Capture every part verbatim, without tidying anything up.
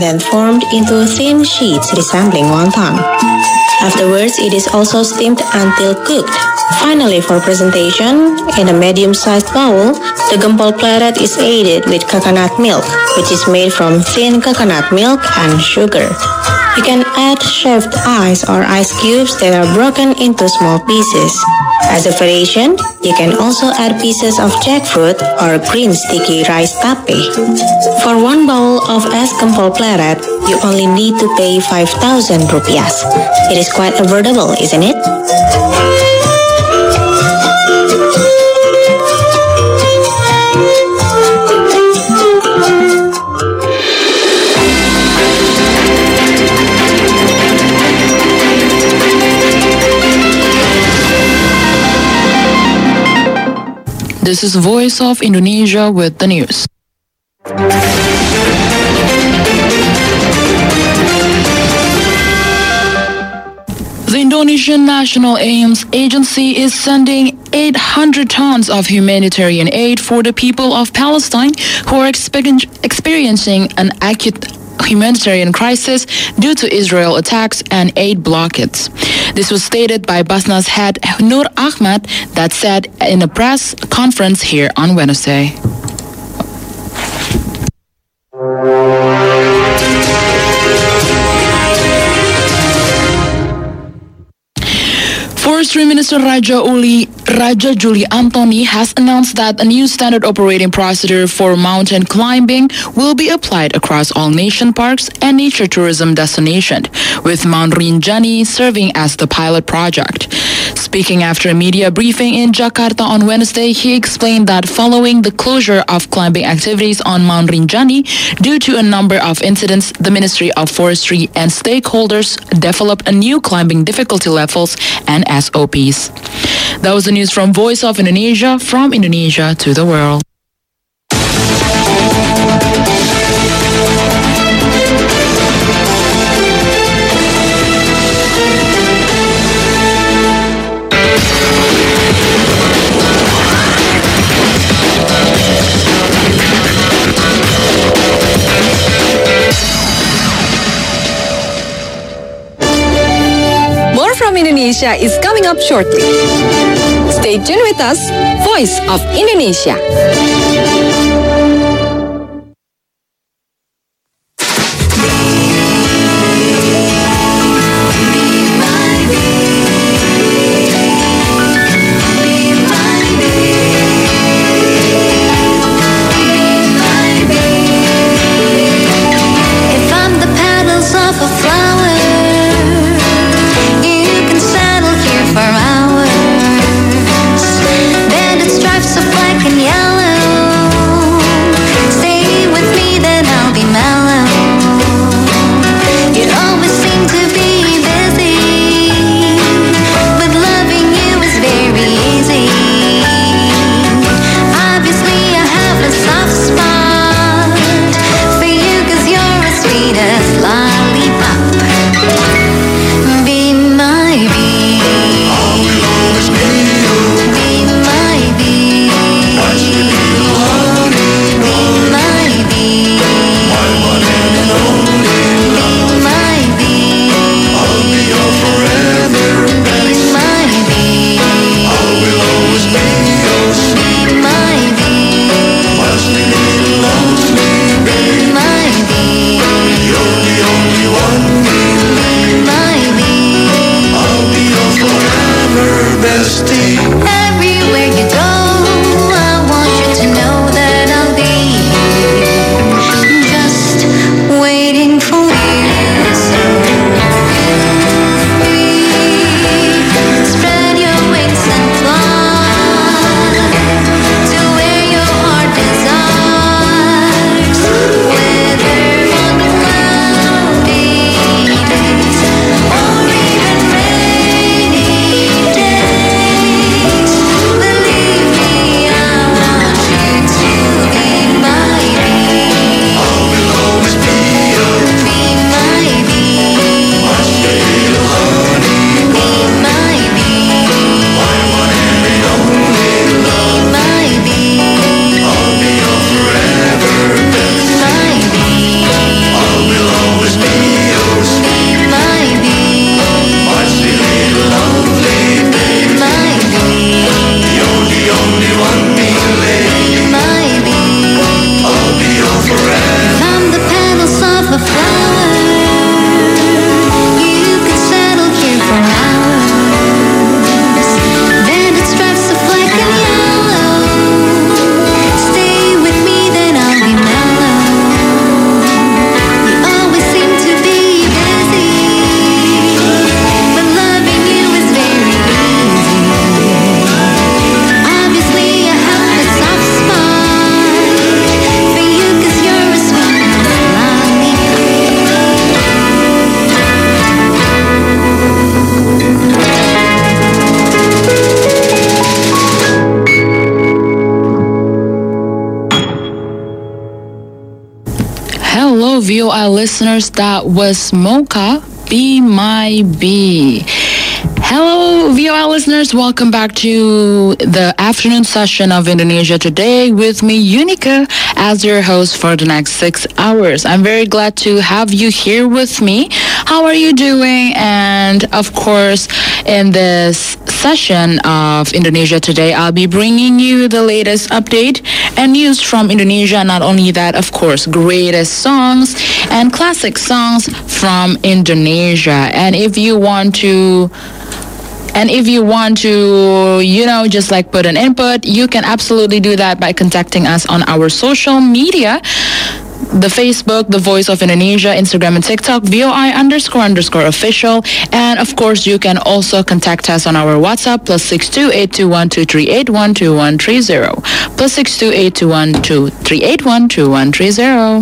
then formed into thin sheets resembling wonton. Afterwards, it is also steamed until cooked. Finally, for presentation, in a medium-sized bowl, the gempol pleret is aided with coconut milk, which is made from thin coconut milk and sugar. You can add shaved ice or ice cubes that are broken into small pieces. As a variation, you can also add pieces of jackfruit or green sticky rice tape. For one bowl of es gempol pleret, you only need to pay five thousand rupiahs. It is quite affordable, isn't it? This is Voice of Indonesia with the news. The Indonesian National AIDS Agency is sending eight hundred tons of humanitarian aid for the people of Palestine who are exper- experiencing an acute humanitarian crisis due to Israel attacks and aid blockades. This was stated by Basnas head Nur Ahmad, that said in a press conference here on Wednesday. Forestry Minister Raja Uli Raja Juli Antoni has announced that a new standard operating procedure for mountain climbing will be applied across all nation parks and nature tourism destinations, with Mount Rinjani serving as the pilot project. Speaking after a media briefing in Jakarta on Wednesday, he explained that following the closure of climbing activities on Mount Rinjani due to a number of incidents, the Ministry of Forestry and stakeholders developed a new climbing difficulty levels and S O Ps. That was the news from Voice of Indonesia, from Indonesia to the world. More from Indonesia is coming up shortly. Stay tuned with us, Voice of Indonesia. Yellow listeners, that was Mocha, Be My Bee. Hello, V O L listeners. Welcome back to the afternoon session of Indonesia Today with me, Unica, as your host for the next six hours. I'm very glad to have you here with me. How are you doing? And of course, in this session of Indonesia Today, I'll be bringing you the latest update and news from Indonesia. Not only that, of course, greatest songs and classic songs from Indonesia. And if you want to And if you want to, you know, just like put an input, you can absolutely do that by contacting us on our social media. The Facebook, The Voice of Indonesia, Instagram and TikTok, V O I underscore underscore official. And of course, you can also contact us on our WhatsApp, plus six two eight two one two three eight one two one three zero. Plus six two eight two one two three eight one two one three zero.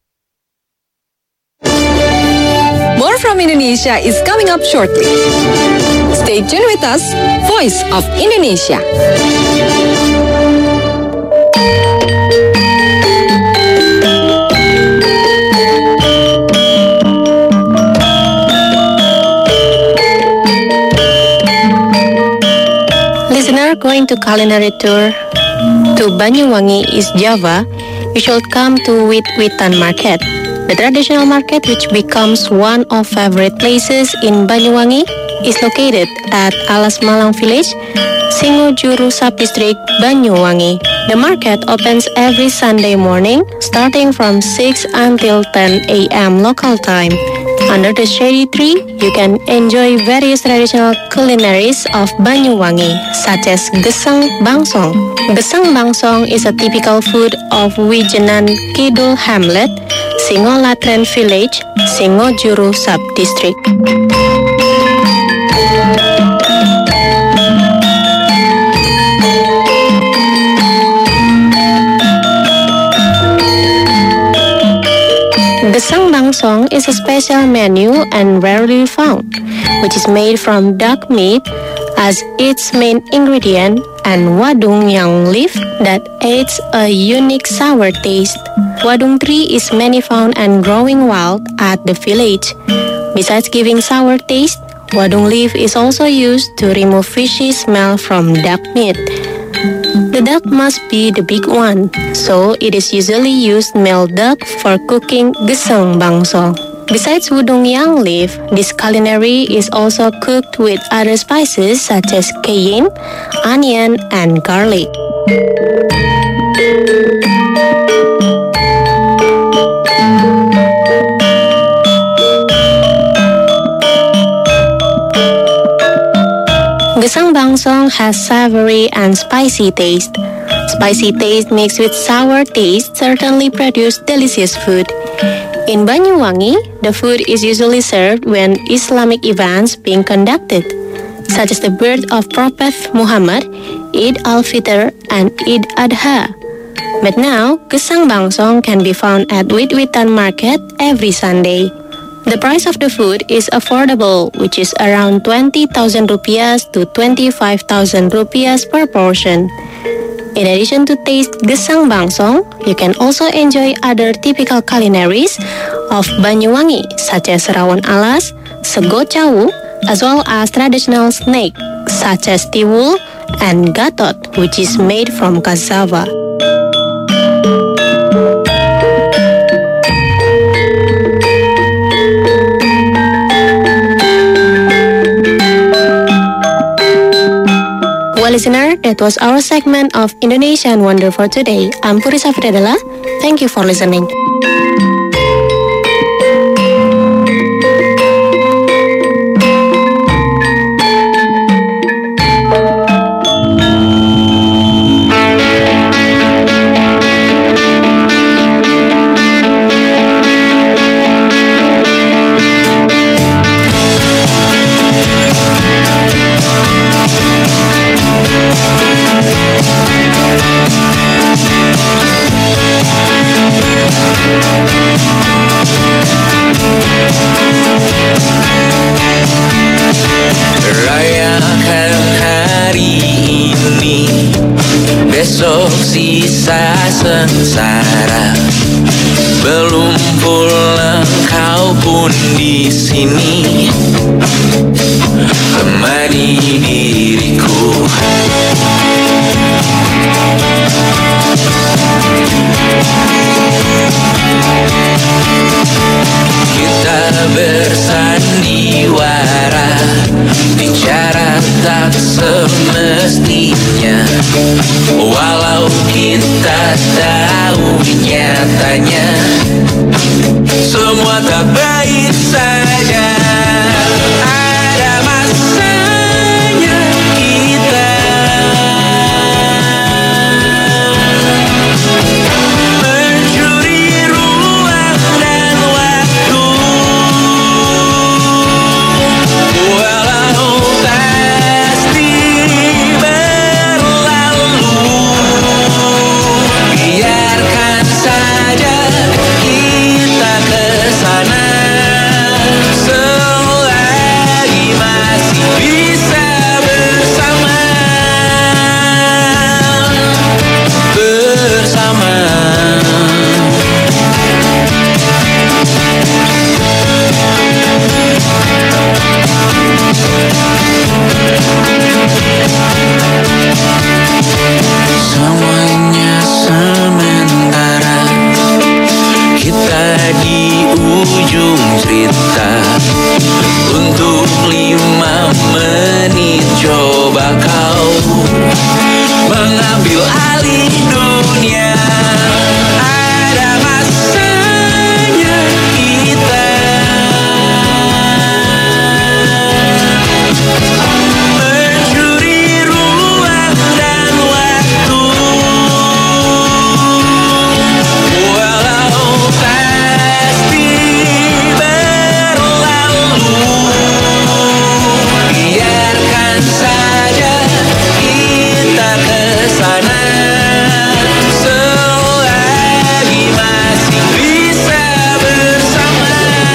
More from Indonesia is coming up shortly. Stay tuned with us, Voice of Indonesia. Listener going to culinary tour to Banyuwangi, East Java, you should come to Wit-Witan Market. The traditional market, which becomes one of favorite places in Banyuwangi, is located at Alas Malang Village, Singojuru Subdistrict, Banyuwangi. The market opens every Sunday morning, starting from six until ten a.m. local time. Under the shady tree, you can enjoy various traditional culinaries of Banyuwangi, such as Gesang Bangsong. Gesang Bangsong is a typical food of Wijenan Kidul Hamlet, Singolatren Village, Singojuru Subdistrict. Gesang Bangsong is a special menu and rarely found, which is made from duck meat as its main ingredient and wadung yang leaf that adds a unique sour taste. Wadung tree is many found and growing wild at the village. Besides giving sour taste, wadung leaf is also used to remove fishy smell from duck meat. The duck must be the big one, so it is usually used male duck for cooking Gesang Bangsong. Besides wadung yang leaf, this culinary is also cooked with other spices such as cayenne, onion, and garlic. Gesang Bangsong has savory and spicy taste. Spicy taste mixed with sour taste certainly produce delicious food. In Banyuwangi, the food is usually served when Islamic events being conducted, such as the birth of Prophet Muhammad, Eid al-Fitr, and Eid Adha. But now, Gesang Bangsong can be found at Wit-Witan Market every Sunday. The price of the food is affordable, which is around twenty thousand rupiahs to twenty-five thousand rupiahs per portion. In addition to taste Gesang Bangsong, you can also enjoy other typical culinaries of Banyuwangi, such as rawon alas, sego cawu, as well as traditional snack, such as tiwul and gatot, which is made from cassava. Well, listener, that was our segment of Indonesian Wonder for today. I'm Puri Safriadala. Thank you for listening. Besok sisa sengsara, belum pulang pun di sini temani diriku. Kita bersandiwara, bicara tak semestinya, walau kita tahu nyatanya semua tak baik saja. Ada masanya kita mencuri ruang dan waktu, walau pasti berlalu. Biarkan saja kita kesana selagi masih bisa bersama. Bersama. Semuanya sementara, kita di ujung cerita. Untuk lima menit coba kau mengambil alih dunia. Ada masanya kita mencuri ruang dan waktu, walau pasti berlalu. Biarkan saja kita kesana selagi masih bisa bersama.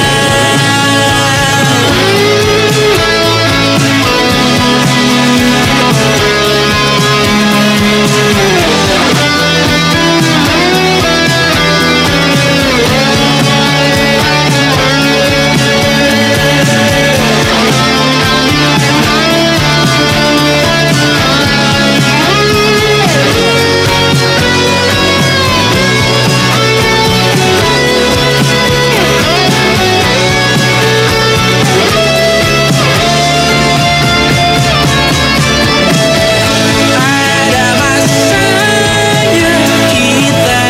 Ada masanya kita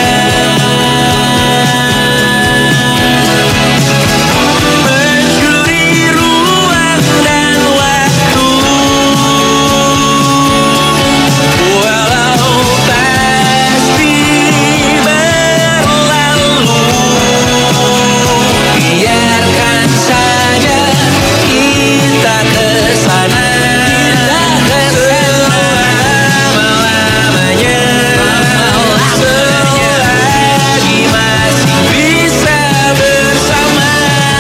mencuri ruang dan waktu, walau pasti berlalu. Biarkan saja kita kesana selama-lamanya, selagi masih bisa bersama.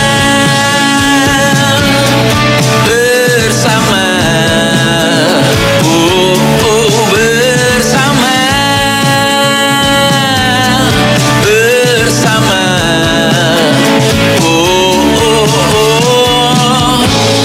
Bersama, oh, oh, bersama. Bersama, oh, oh, oh.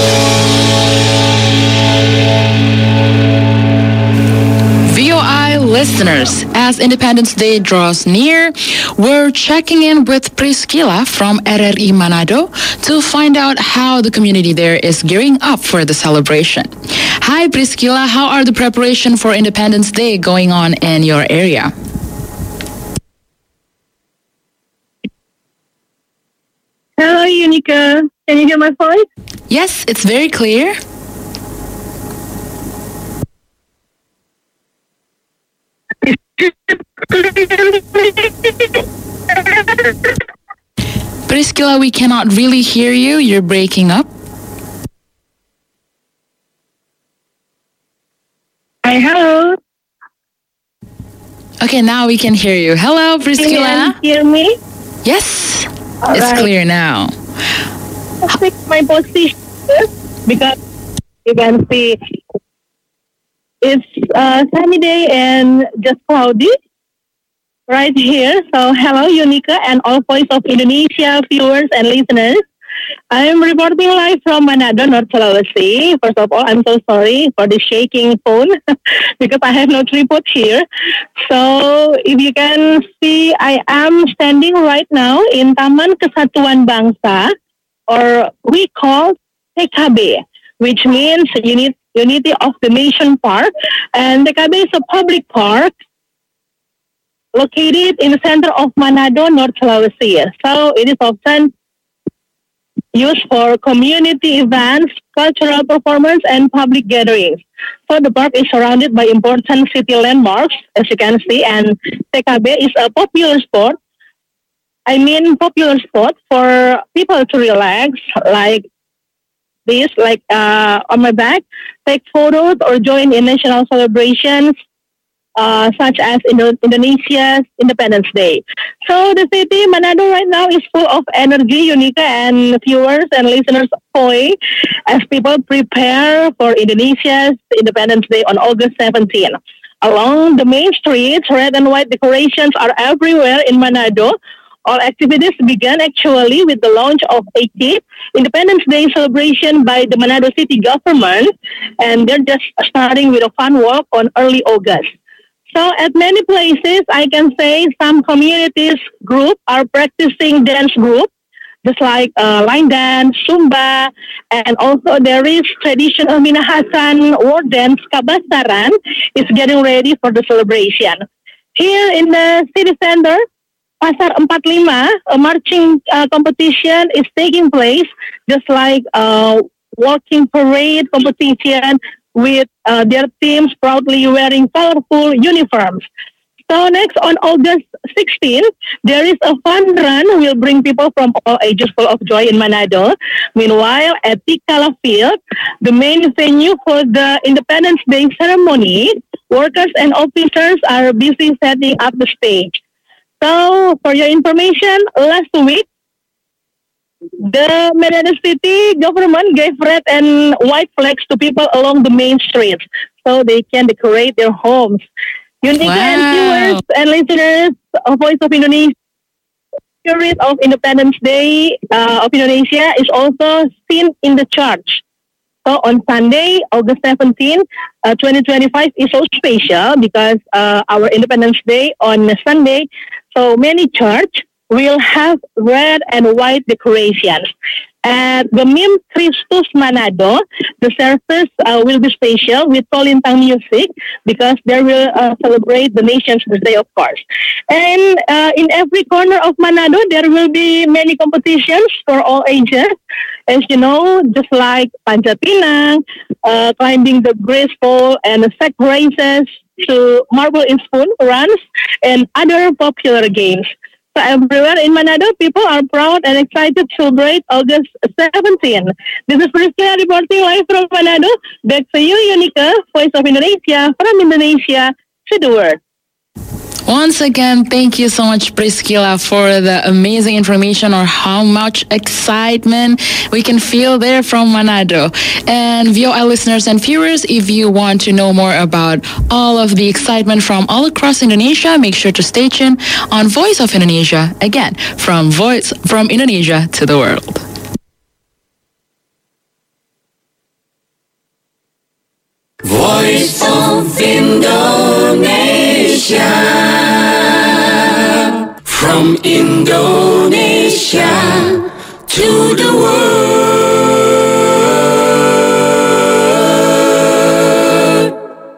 V O I listeners, as Independence Day draws near, we're checking in with Priscilla from R R I Manado to find out how the community there is gearing up for the celebration. Hi Priscilla, how are the preparation for Independence Day going on in your area? Hello, Unica. Can you hear my voice? Yes, it's very clear. Priscilla, we cannot really hear you. You're breaking up. Hi, hello. Okay, now we can hear you. Hello, Priscilla. Can you hear me? Yes, All it's right. clear now. I'll fix my position because you can see it's a sunny day and just cloudy right here. So hello, Unica and all Voice of Indonesia viewers and listeners. I'm reporting live from Manado, North Sulawesi. First of all, I'm so sorry for the shaking phone because I have no tripod here. So if you can see, I am standing right now in Taman Kesatuan Bangsa, or we call T K B, which means Unit, Unity of the Nation Park. And T K B is a public park located in the center of Manado, North Sulawesi. So it is often used for community events, cultural performance, and public gatherings. So the park is surrounded by important city landmarks, as you can see, and T K B is a popular spot. I mean, popular spot for people to relax, like this, like uh, on my back, take photos or join in national celebrations, Uh, such as Indo- Indonesia's Independence Day. So the city, Manado, right now is full of energy, Unika, and viewers and listeners Koi, as people prepare for Indonesia's Independence Day on August seventeenth. Along the main streets, red and white decorations are everywhere in Manado. All activities began actually with the launch of eightieth Independence Day celebration by the Manado City government, and they're just starting with a fun walk on early August. So at many places, I can say some communities group are practicing dance group, just like uh, line dance, Zumba, and also there is traditional Minahasan war dance, Kabasaran, is getting ready for the celebration. Here in the city center, Pasar empat puluh lima, a marching uh, competition is taking place, just like a walking parade competition, with uh, their teams proudly wearing colorful uniforms. So next, on August sixteenth, there is a fun run will bring people from all ages full of joy in Manado. Meanwhile, at Tikala Field, the main venue for the Independence Day ceremony, workers and officers are busy setting up the stage. So, for your information, last week, the Manado City government gave red and white flags to people along the main streets so they can decorate their homes. Unika Wow. and viewers and listeners of Voice of Indonesia, spirit of Independence Day uh, of Indonesia is also seen in the church. So on Sunday, August seventeenth, uh, twenty twenty-five is so special because uh, our Independence Day on Sunday, so many church will have red and white decorations. At the Mim Christus Manado, the service uh, will be special with Kolintang music because they will uh, celebrate the nation's birthday, of course. And uh, in every corner of Manado, there will be many competitions for all ages. As you know, just like Panjat Pinang, uh, climbing the graceful and sack races to marble in spoon runs, and other popular games. So everywhere in Manado, people are proud and excited to celebrate August seventeenth. This is Priscilla reporting live from Manado. Back to you, Unika, Voice of Indonesia, from Indonesia to the world. Once again, thank you so much, Priscilla, for the amazing information on how much excitement we can feel there from Manado. And V O I listeners and viewers, if you want to know more about all of the excitement from all across Indonesia, make sure to stay tuned on Voice of Indonesia, again, from Voice from Indonesia to the world. Voice of Indonesia. From Indonesia to the world.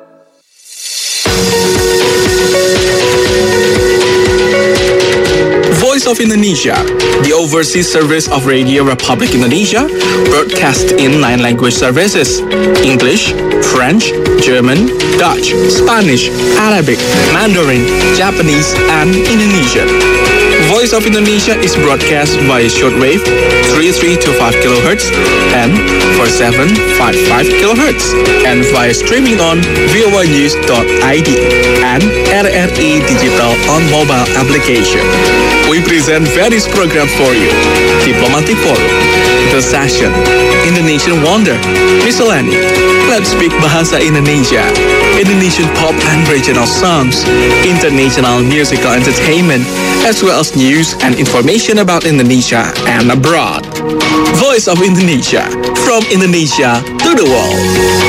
Voice of Indonesia, the overseas service of Radio Republic Indonesia, broadcast in nine language services: English, French, German, Dutch, Spanish, Arabic, Mandarin, Japanese, and Indonesian. Voice of Indonesia is broadcast via shortwave three three two five kilohertz and four seven five five kilohertz, and via streaming on V O I news dot I D and R R I Digital on mobile application. we present various programs for you. Diplomatic Forum, The Session, Indonesian Wonder, Miscellany, Let's Speak Bahasa Indonesia, Indonesian pop and regional songs, international musical entertainment, as well as news and information about Indonesia and abroad. Voice of Indonesia, from Indonesia to the world.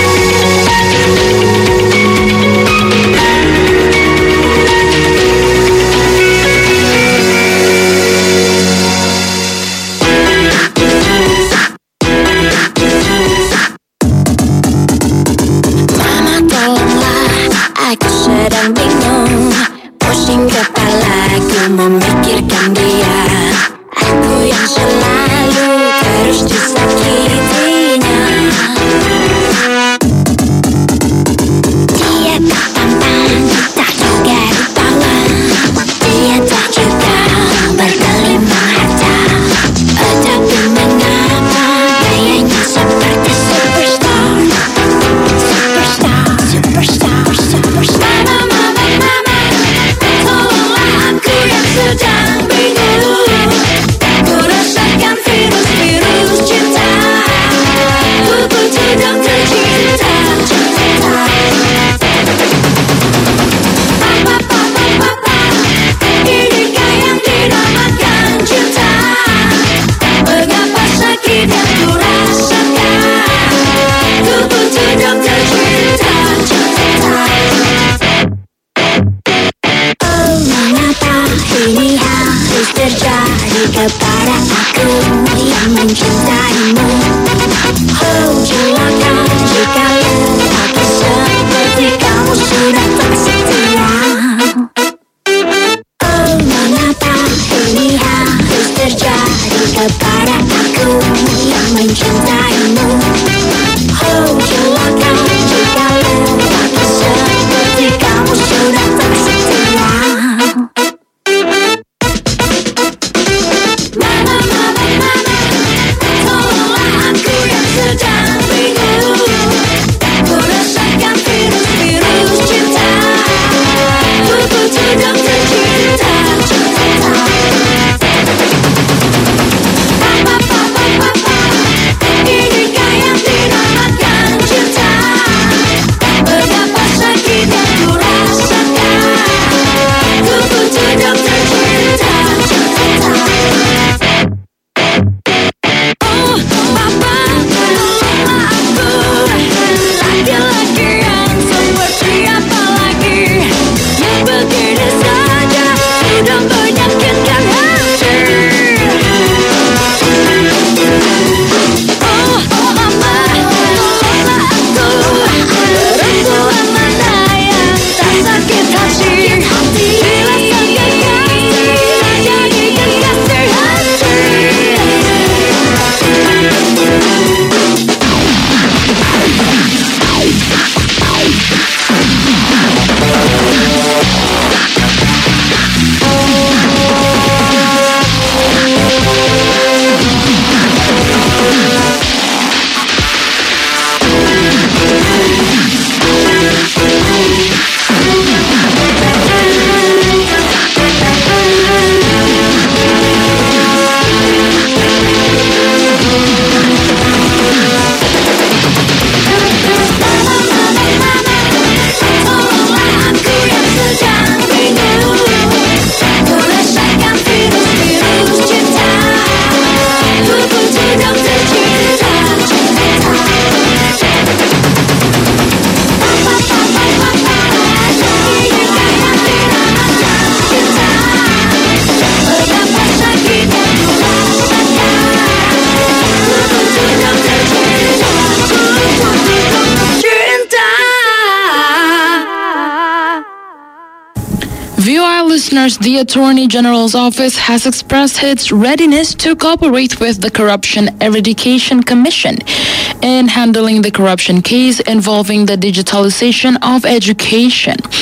Sedang bingung, pusing kepalaku memikirkan dia. Aku yang selalu terus disakitinya. Dia tak tampan, tak juga rupawan. Dia tak juga berkelima harta. Tetapi mengapa gayanya seperti superstar, superstar, superstar, superstar. Sedang bingung, ku rasakan virus-virus cinta. Tubuh sedang tercinta. Papa-papa-papa, inikah yang dinamakan cinta? Mengapa sakit yang ku rasakan? Tubuh sedang tercinta. Ini harus terjadi kepada aku yang mencintaimu. Oh, celaka jikalau aku seperti kamu sudah tak setia. Oh, mengapa ini harus terjadi kepada aku yang mencintaimu. Oh, celaka jikalau aku seperti kamu sudah tak setia. Sedang bingung, ku rasakan virus-virus cinta. Tubuh sedang tercinta. Papa-papa-papa, inikah yang dinamakan cinta? Mengapa sakit yang ku rasakan? Tubuh sedang tercinta. Oh, papa, laki-laki yang seperti apa lagi yang begini saja sudah menyakitkan hati. Oh, mama, tolonglah aku, perempuan mana yang tak sakit hati? Bila sakit hati, jadi kekasih hati. V O I listeners, the Attorney General's Office has expressed its readiness to cooperate with the Corruption Eradication Commission in handling the corruption case involving the digitalization of education.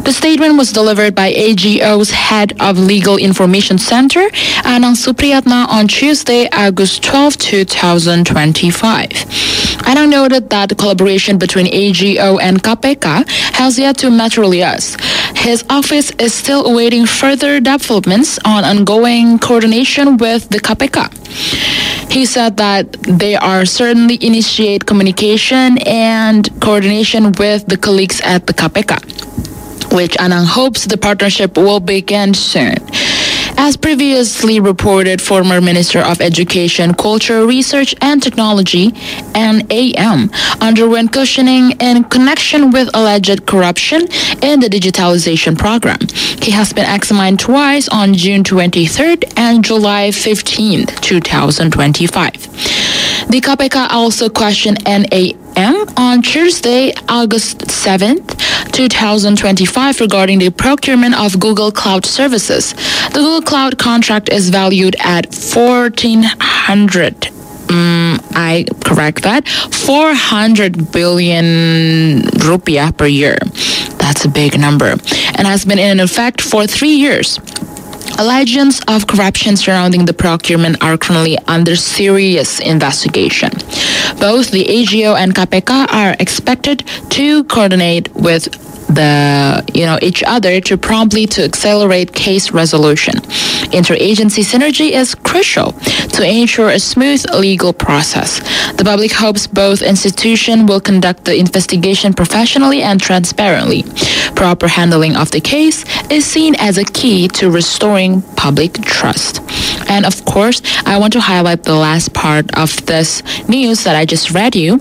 The statement was delivered by A G O's head of Legal Information Center, Anang Supriyatna, on Tuesday, August twelfth, twenty twenty-five. Anang noted that the collaboration between A G O and K P K has yet to materialize. His office is still awaiting further developments on ongoing coordination with the K P K. He said that they are certainly initiate communication and coordination with the colleagues at the K P K, which Anang hopes the partnership will begin soon. As previously reported, former Minister of Education, Culture, Research and Technology, N A M, underwent questioning in connection with alleged corruption in the digitalization program. He has been examined twice on June twenty-third and July fifteenth, twenty twenty-five. The K P K also questioned N A M on Tuesday, August seventh, twenty twenty-five, regarding the procurement of Google Cloud services. The Google Cloud contract is valued at fourteen hundred. Um, I correct that, four hundred billion rupiah per year. That's a big number, and has been in effect for three years. Allegations of corruption surrounding the procurement are currently under serious investigation. Both the A G O and K P K are expected to coordinate with the you know each other to promptly to accelerate case resolution. Interagency synergy is crucial to ensure a smooth legal process. The public hopes both institutions will conduct the investigation professionally and transparently. Proper handling of the case is seen as a key to restoring public trust. And of course, I want to highlight the last part of this news that I just read you.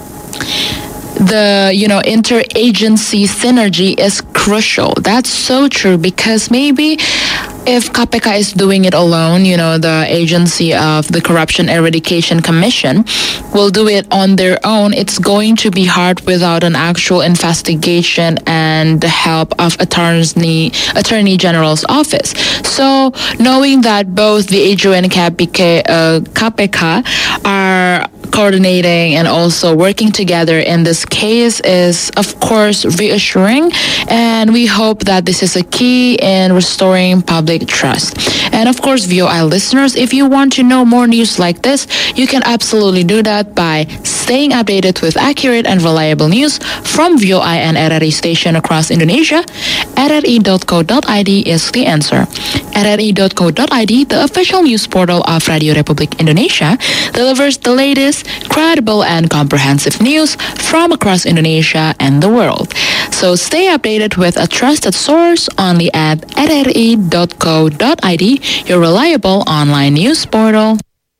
The, you know, interagency synergy is crucial. That's so true, because maybe if K P K is doing it alone, you know, the agency of the Corruption Eradication Commission will do it on their own, it's going to be hard without an actual investigation and the help of attorney attorney general's office. So knowing that both the A G O and K P K, uh, K P K are coordinating and also working together in this case is, of course, reassuring, and we hope that this is a key in restoring public trust. And of course, V O I listeners, if you want to know more news like this, you can absolutely do that by staying updated with accurate and reliable news from V O I and R R I station across Indonesia. R R I dot co dot I D is the answer. R R I dot co dot I D, the official news portal of Radio Republik Indonesia, delivers the latest, credible and comprehensive news from across Indonesia and the world. So stay updated with a trusted source only at R R I dot co dot I D, your reliable online news portal.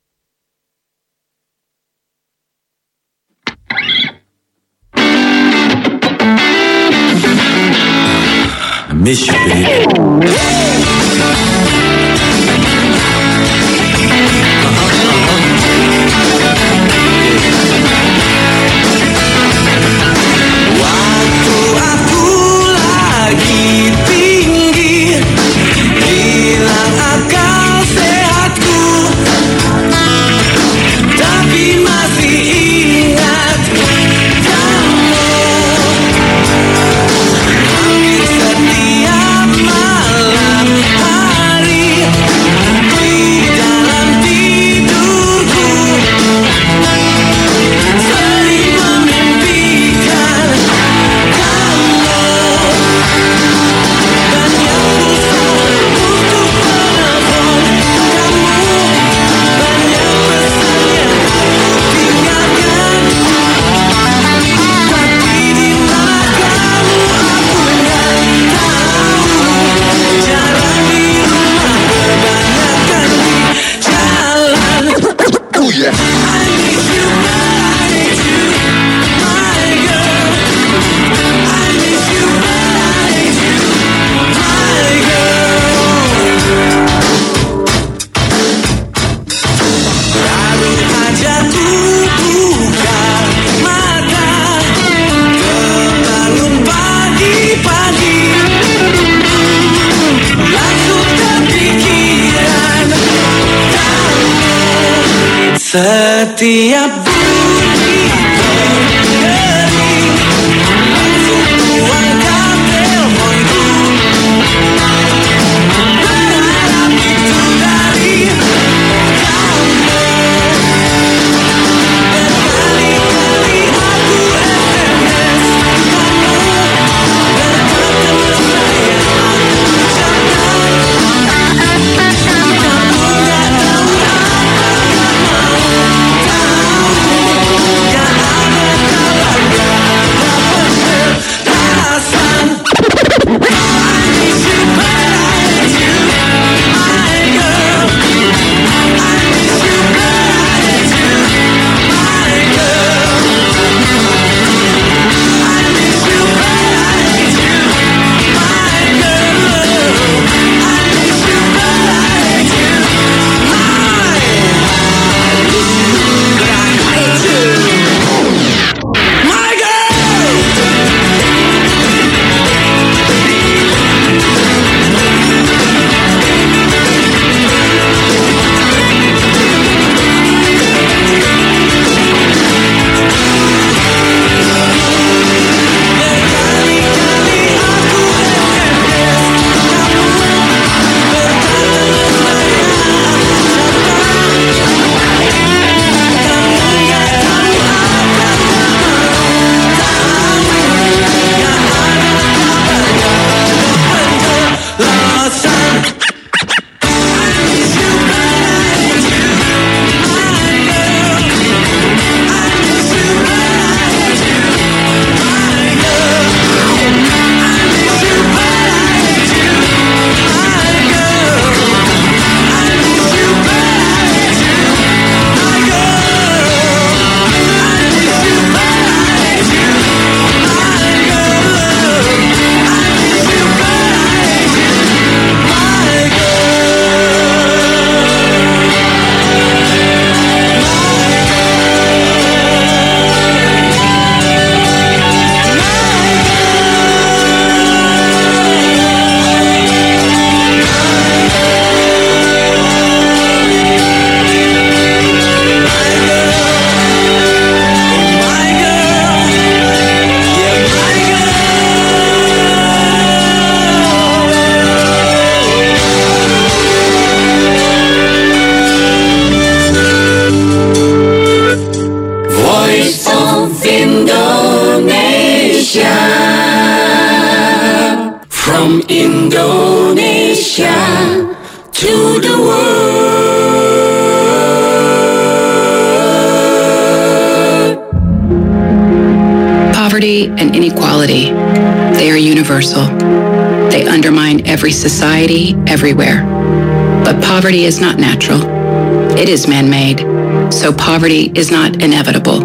I miss you, baby. Setiap bunyi berdering, langsung ku angkat teleponku. Poverty and inequality, they are universal. They undermine every society, everywhere. But poverty is not natural. It is man-made, so poverty is not inevitable.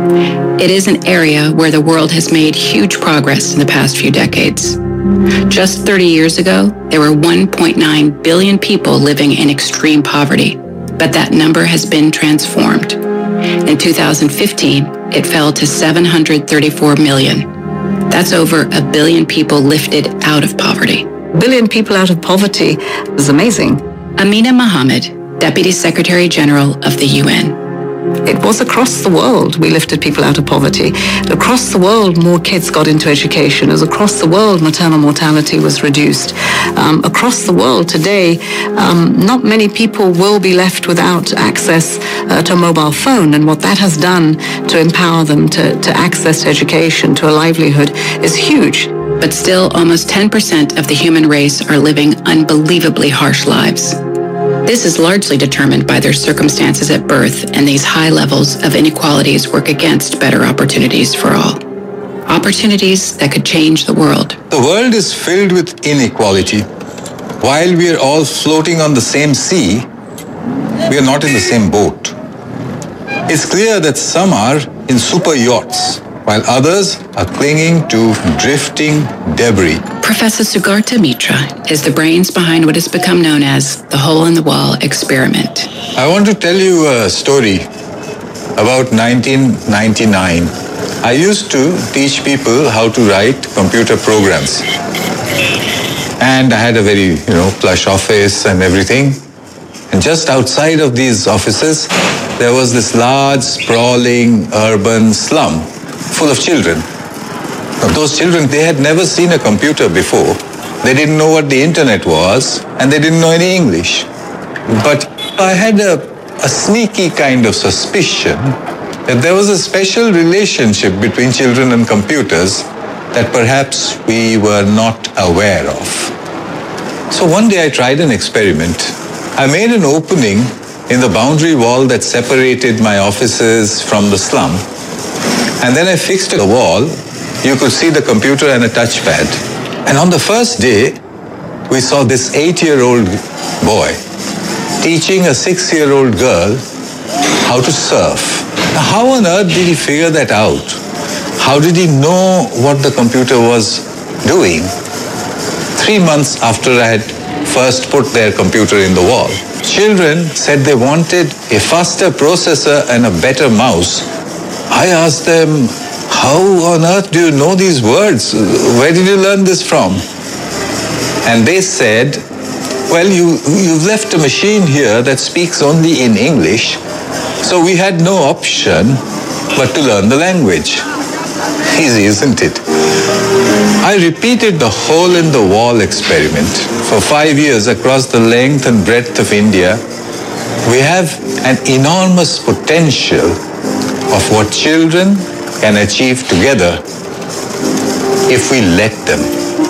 It is an area where the world has made huge progress in the past few decades. Just thirty years ago, there were one point nine billion people living in extreme poverty, but that number has been transformed. In two thousand fifteen, it fell to seven hundred thirty-four million. That's over a billion people lifted out of poverty. Billion people out of poverty is amazing. Amina Mohammed, Deputy Secretary General of the U N. It was across the world we lifted people out of poverty. Across the world, more kids got into education. As across the world, maternal mortality was reduced. Um, across the world today, um, not many people will be left without access uh, to a mobile phone. And what that has done to empower them to, to access to education, to a livelihood, is huge. But still, almost ten percent of the human race are living unbelievably harsh lives. This is largely determined by their circumstances at birth, and these high levels of inequalities work against better opportunities for all. Opportunities that could change the world. The world is filled with inequality. While we are all floating on the same sea, we are not in the same boat. It's clear that some are in super yachts, while others are clinging to drifting debris. Professor Sugarta Mitra is the brains behind what has become known as the hole-in-the-wall experiment. I want to tell you a story about nineteen ninety-nine. I used to teach people how to write computer programs. And I had a very, you know, plush office and everything. And just outside of these offices, there was this large, sprawling, urban slum full of children. Now, those children, they had never seen a computer before. They didn't know what the internet was, and they didn't know any English. But I had a, a sneaky kind of suspicion that there was a special relationship between children and computers that perhaps we were not aware of. So one day I tried an experiment. I made an opening in the boundary wall that separated my offices from the slum. And then I fixed a wall. You could see the computer and a touchpad. And on the first day, we saw this eight-year-old boy teaching a six-year-old girl how to surf. Now, how on earth did he figure that out? How did he know what the computer was doing? Three months after I had first put their computer in the wall, children said they wanted a faster processor and a better mouse. I asked them, how on earth do you know these words? Where did you learn this from? And they said, well, you, you've left a machine here that speaks only in English, so we had no option but to learn the language. Easy, isn't it? I repeated the hole-in-the-wall experiment for five years across the length and breadth of India. We have an enormous potential of what children can achieve together if we let them.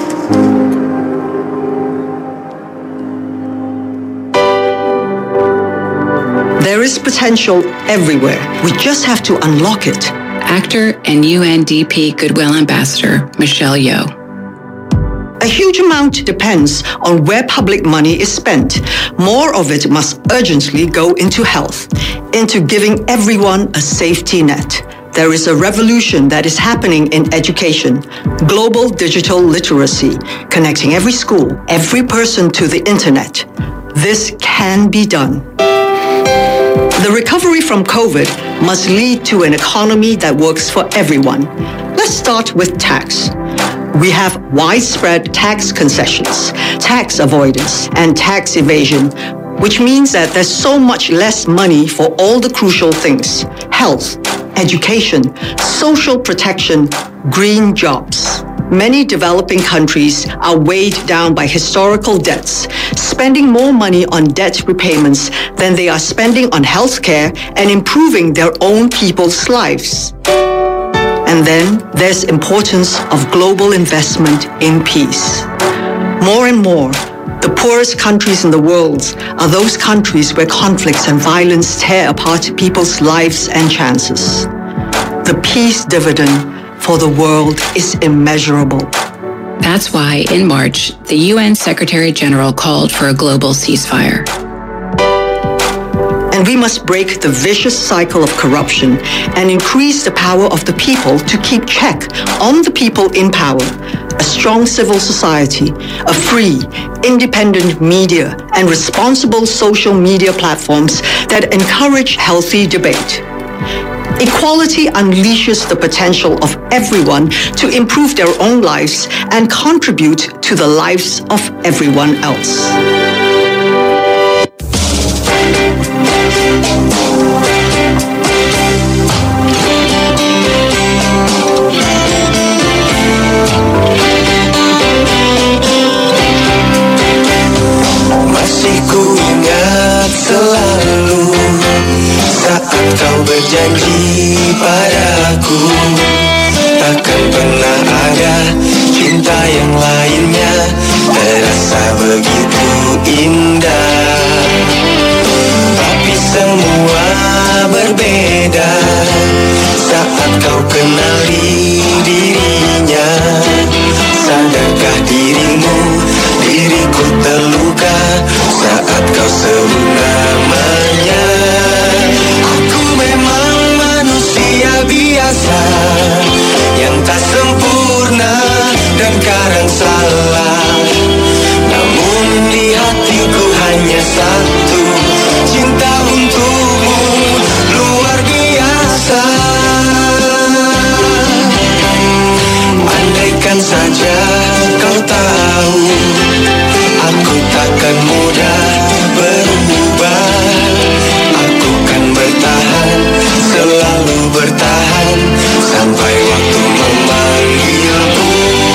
There is potential everywhere. We just have to unlock it. Actor and U N D P Goodwill Ambassador Michelle Yeoh. A huge amount depends on where public money is spent. More of it must urgently go into health, into giving everyone a safety net. There is a revolution that is happening in education, global digital literacy, connecting every school, every person to the internet. This can be done. The recovery from COVID must lead to an economy that works for everyone. Let's start with tax. We have widespread tax concessions, tax avoidance, and tax evasion, which means that there's so much less money for all the crucial things: health, education, social protection, green jobs. Many developing countries are weighed down by historical debts, spending more money on debt repayments than they are spending on healthcare and improving their own people's lives. And then there's importance of global investment in peace. More and more, the poorest countries in the world are those countries where conflicts and violence tear apart people's lives and chances. The peace dividend for the world is immeasurable. That's why, in March, the U N Secretary General called for a global ceasefire. And we must break the vicious cycle of corruption and increase the power of the people to keep check on the people in power. A strong civil society, a free, independent media, and responsible social media platforms that encourage healthy debate. Equality unleashes the potential of everyone to improve their own lives and contribute to the lives of everyone else. Masih ku ingat selalu saat kau berjanji padaku takkan pernah ada cinta yang lainnya terasa begitu indah. Tapi semua berbeda saat kau kenali dirinya. Sadarkah dirimu, diriku terluka saat kau sebut namanya. Aku memang manusia biasa yang tak sempurna dan kadang salah. Namun di hatiku hanya satu cinta untukmu luar biasa. Andaikan saja kau tahu aku takkan mudah berubah. Aku kan bertahan, selalu bertahan sampai waktu memanggilku.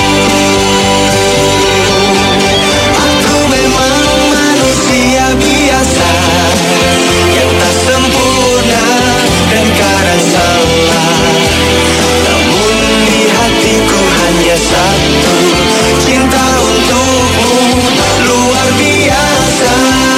Aku memang manusia biasa yang tak sempurna dan kadang salah. Namun di hatiku hanya satu cinta untukmu luar biasa.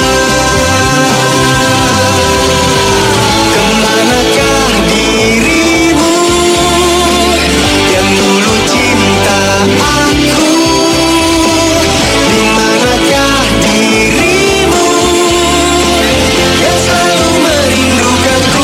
Kemanakah dirimu yang dulu cinta aku? Di manakah dirimu yang selalu merindukanku?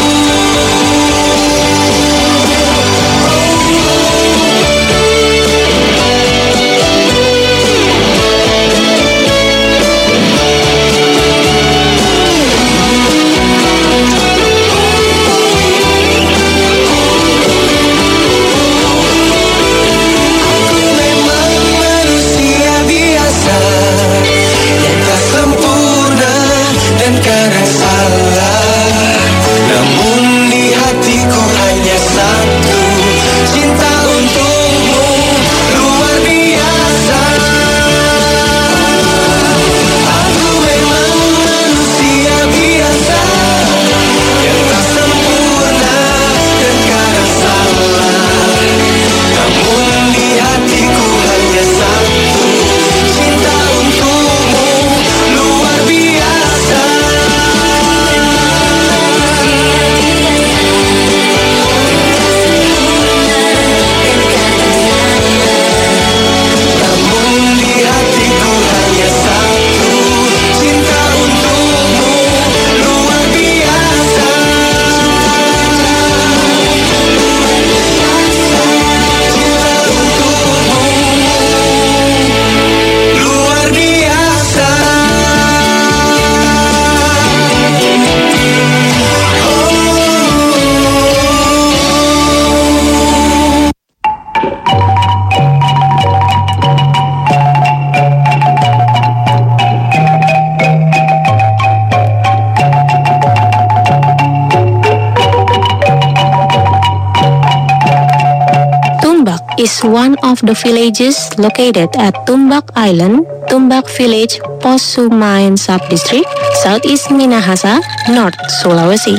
is one of the villages located at Tumbak Island, Tumbak Village, Posumain Subdistrict, Southeast Minahasa, North Sulawesi.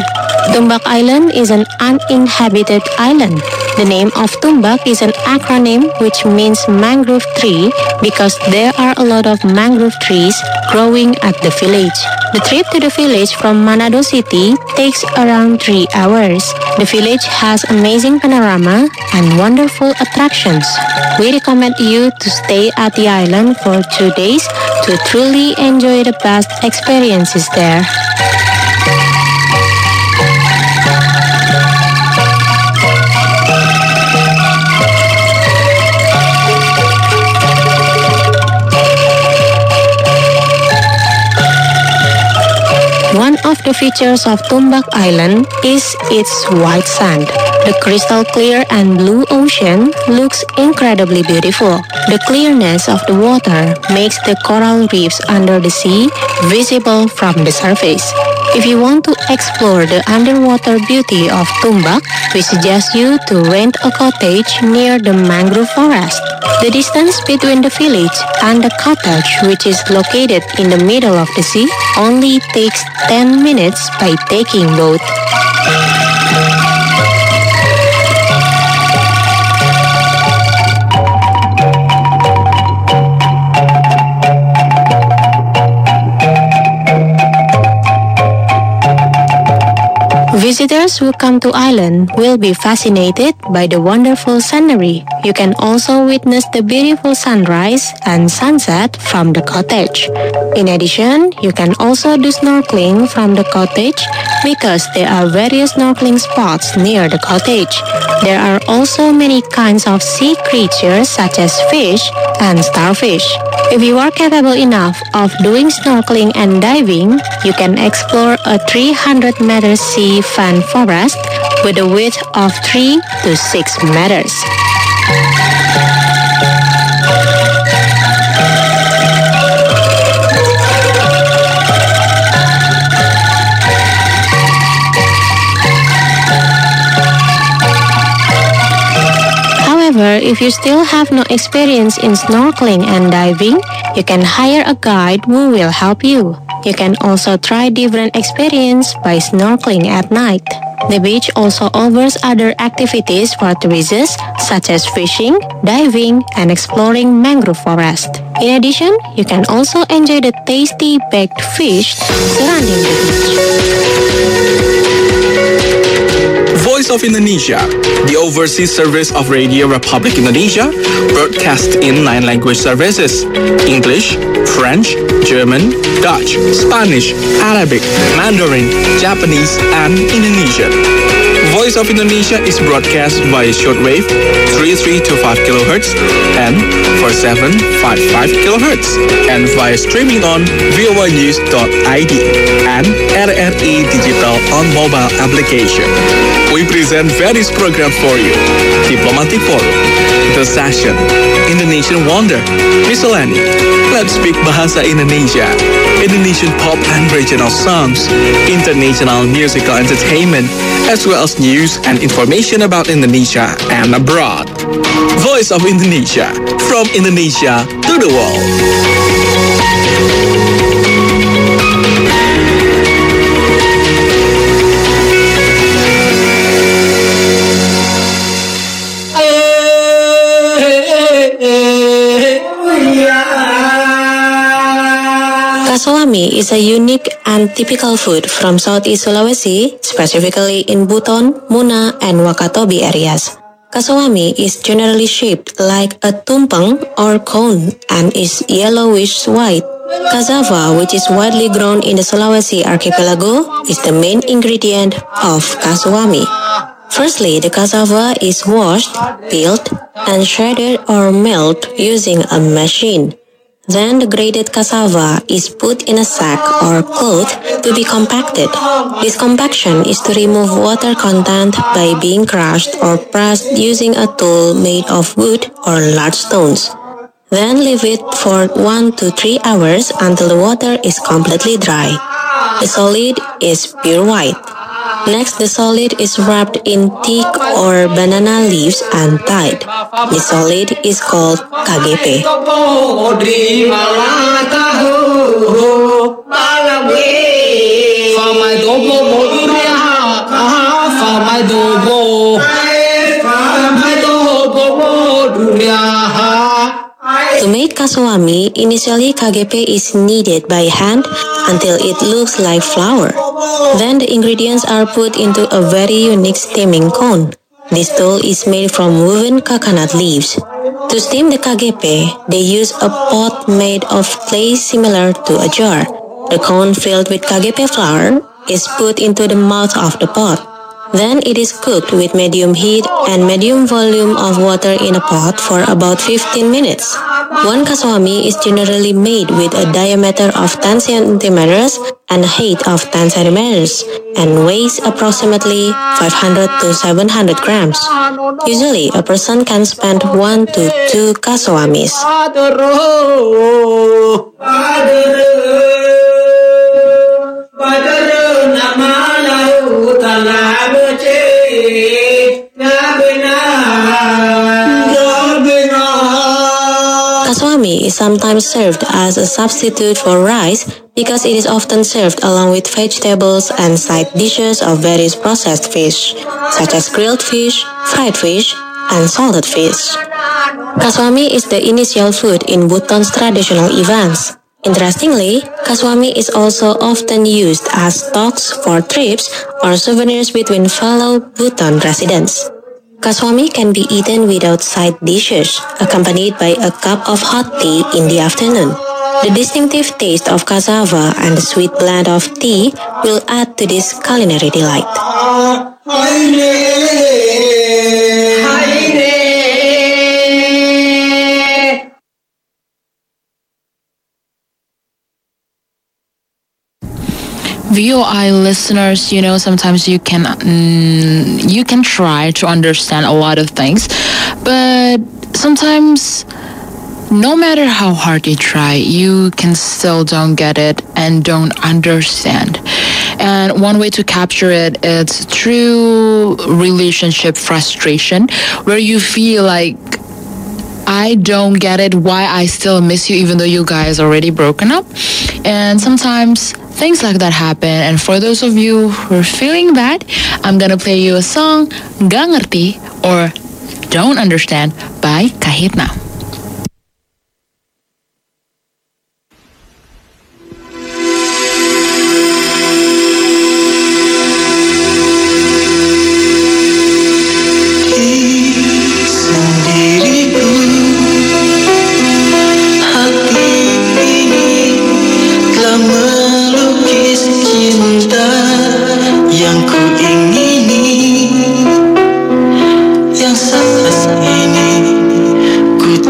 Tumbak Island is an uninhabited island. The name of Tumbak is an acronym which means mangrove tree because there are a lot of mangrove trees growing at the village. The trip to the village from Manado City takes around three hours. The village has amazing panorama and wonderful attractions. We recommend you to stay at the island for two days to truly enjoy the best experiences there. One of the features of Tumbak Island is its white sand. The crystal clear and blue ocean looks incredibly beautiful. The clearness of the water makes the coral reefs under the sea visible from the surface. If you want to explore the underwater beauty of Tumbak, we suggest you to rent a cottage near the mangrove forest. The distance between the village and the cottage, which is located in the middle of the sea, only takes ten minutes by taking boat. Visitors who come to island will be fascinated by the wonderful scenery. You can also witness the beautiful sunrise and sunset from the cottage. In addition, you can also do snorkeling from the cottage because there are various snorkeling spots near the cottage. There are also many kinds of sea creatures such as fish and starfish. If you are capable enough of doing snorkeling and diving, you can explore a three hundred meter sea fan forest with a width of three to six meters. However, if you still have no experience in snorkeling and diving, you can hire a guide who will help you. You can also try different experience by snorkeling at night. The beach also offers other activities for tourists such as fishing, diving, and exploring mangrove forest. In addition, you can also enjoy the tasty baked fish surrounding the beach. Voice of Indonesia, the overseas service of Radio Republic Indonesia, broadcast in nine language services: English, French, German, Dutch, Spanish, Arabic, Mandarin, Japanese, and Indonesian. Voice of Indonesia is broadcast via shortwave thirty-three point two five kilohertz and forty-seven point five five kilohertz, and via streaming on voa news dot i d and R R I Digital on mobile application. We present various programs for you: Diplomatic Forum, The Session, Indonesian Wonder, Miscellany, Let's Speak Bahasa Indonesia, Indonesian pop and regional songs, international musical entertainment, as well as news and information about Indonesia and abroad. Voice of Indonesia, from Indonesia to the world. Kasawami is a unique and typical food from Southeast Sulawesi, specifically in Buton, Muna, and Wakatobi areas. Kasawami is generally shaped like a tumpeng or cone and is yellowish-white. Cassava, which is widely grown in the Sulawesi archipelago, is the main ingredient of kasawami. Firstly, the cassava is washed, peeled, and shredded or milled using a machine. Then the grated cassava is put in a sack or cloth to be compacted. This compaction is to remove water content by being crushed or pressed using a tool made of wood or large stones. Then leave it for one to three hours until the water is completely dry. The solid is pure white. Next, the solid is wrapped in teak or banana leaves and tied. The solid is called K G P. To make kaswami, initially K G P is kneaded by hand until it looks like flour. Then the ingredients are put into a very unique steaming cone. This dough is made from woven coconut leaves. To steam the K G P, they use a pot made of clay similar to a jar. The cone filled with K G P flour is put into the mouth of the pot. Then it is cooked with medium heat and medium volume of water in a pot for about fifteen minutes. One kaswami is generally made with a diameter of ten centimeters and a height of ten centimeters and weighs approximately five hundred to seven hundred grams. Usually, a person can spend one to two kaswamis. Kaswami is sometimes served as a substitute for rice because it is often served along with vegetables and side dishes of various processed fish, such as grilled fish, fried fish, and salted fish. Kaswami is the initial food in Bhutan's traditional events. Interestingly, kaswami is also often used as stocks for trips or souvenirs between fellow Bhutan residents. Kaswami can be eaten without side dishes, accompanied by a cup of hot tea in the afternoon. The distinctive taste of cassava and the sweet blend of tea will add to this culinary delight. V O I listeners, you know, sometimes you can mm, you can try to understand a lot of things, but sometimes no matter how hard you try, you can still don't get it and don't understand. And one way to capture it is through relationship frustration, where you feel like, I don't get it, why I still miss you even though you guys already broken up. And sometimes things like that happen. And for those of you who are feeling that, I'm gonna play you a song, Gak Ngerti or Don't Understand by Kahitna. Yang saat ini ku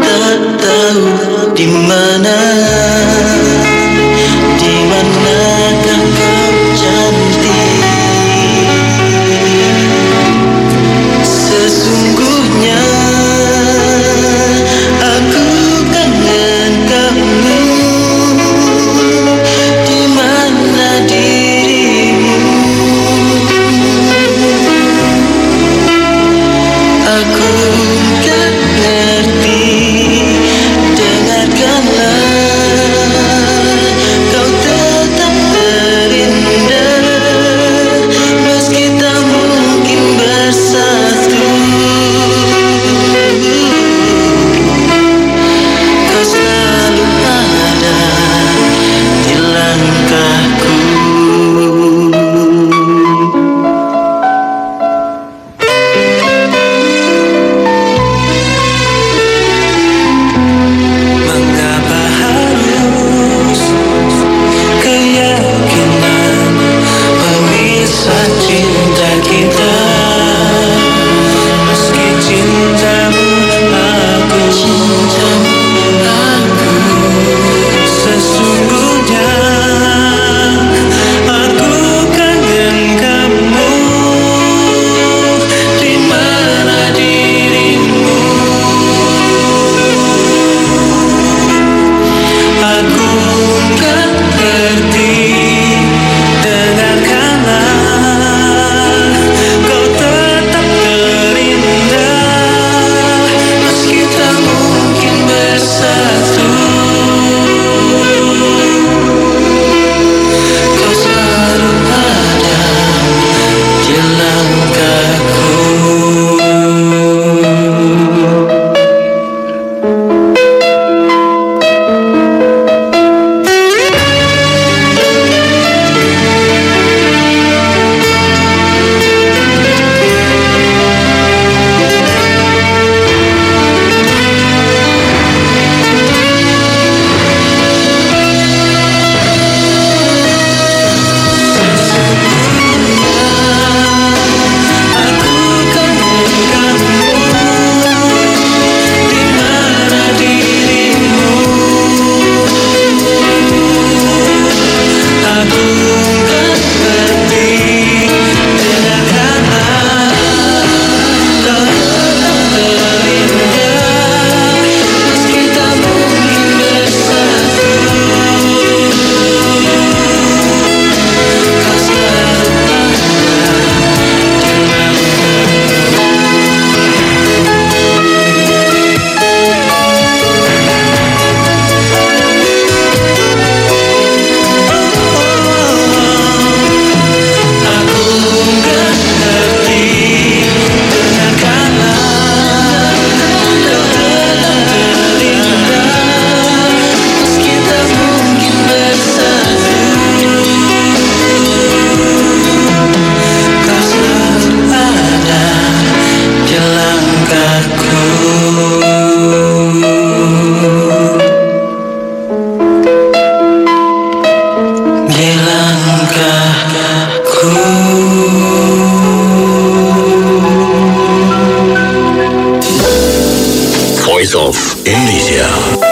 voice of Indonesia.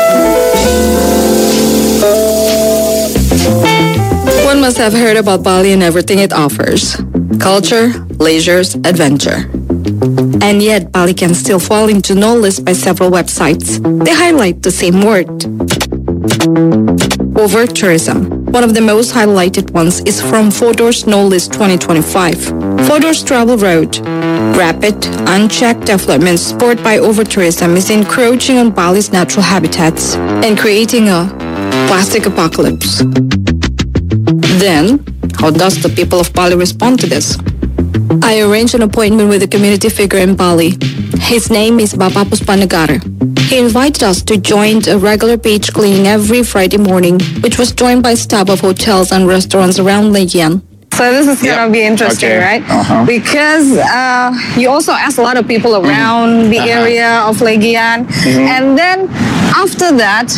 One must have heard about Bali and everything it offers. Culture, leisure, adventure. And yet, Bali can still fall into no list by several websites. They highlight the same word. Over tourism. One of the most highlighted ones is from Fodor's No List twenty twenty-five. Fodor's travel wrote, rapid, unchecked development spurred by over-tourism is encroaching on Bali's natural habitats and creating a plastic apocalypse. Then, how does the people of Bali respond to this? I arranged an appointment with a community figure in Bali. His name is Bapak Puspanegara. He invited us to join a regular beach cleaning every Friday morning, which was joined by staff of hotels and restaurants around Legian. So this is going to be interesting, Okay. right? Uh-huh. Because uh, you also asked a lot of people around the Uh-huh. area of Legian. Mhm. And then after that,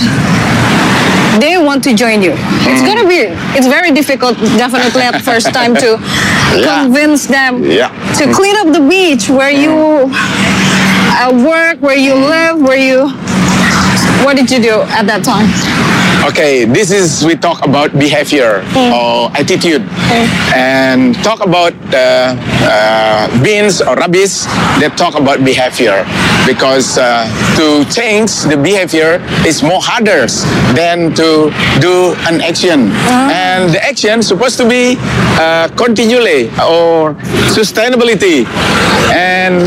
they want to join you. It's going to be, it's very difficult, definitely at first time to convince them Yeah. to clean up the beach where you uh, work, where you live, where you, what did you do at that time? Okay, this is we talk about behavior or attitude, and talk about uh, uh, bins or rubbish. They talk about behavior because uh, to change the behavior is more harder than to do an action, and the action supposed to be uh, continually or sustainability, and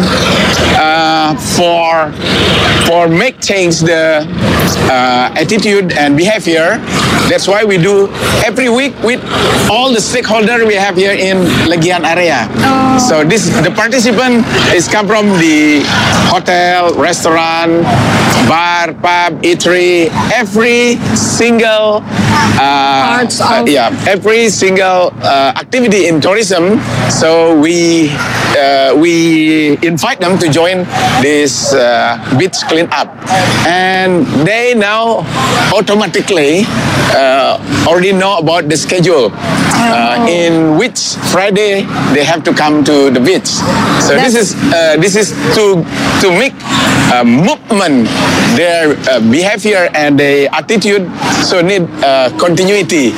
uh, for for make change the uh, attitude and behavior. That's why we do every week with all the stakeholders we have here in Legian area. So this the participant is come from the hotel, restaurant, bar, pub, eatery, every single uh, uh, yeah, every single uh, activity in tourism. So we uh, we invite them to join this uh, beach cleanup, and they now automatically uh, already know about the schedule uh, in which Friday they have to come to the beach. So this is uh, this is to to make uh, movement their uh, behavior and their attitude. So need uh, continuity,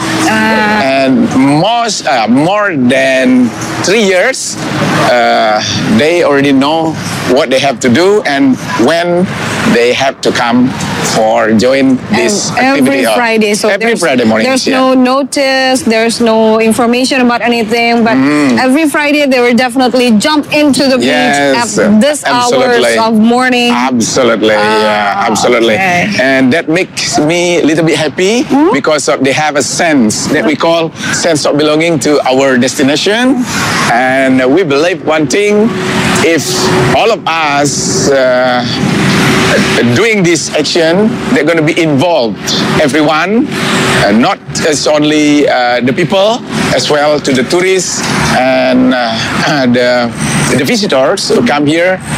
and most uh, more than three years uh, they already know what they have to do and when they have to come for join this activity. Every of- Friday, so every there's, Friday morning. there's yeah. no notice, there's no information about anything, but Mm. every Friday they will definitely jump into the beach Yes, at this absolutely. hours of morning. Absolutely, yeah, absolutely. okay. And that makes me a little bit happy because of they have a sense that we call sense of belonging to our destination. And we believe one thing, if all of us uh, doing this action, they're going to be involved, everyone, uh, not as only uh, the people, as well to the tourists and uh, the, the visitors who come here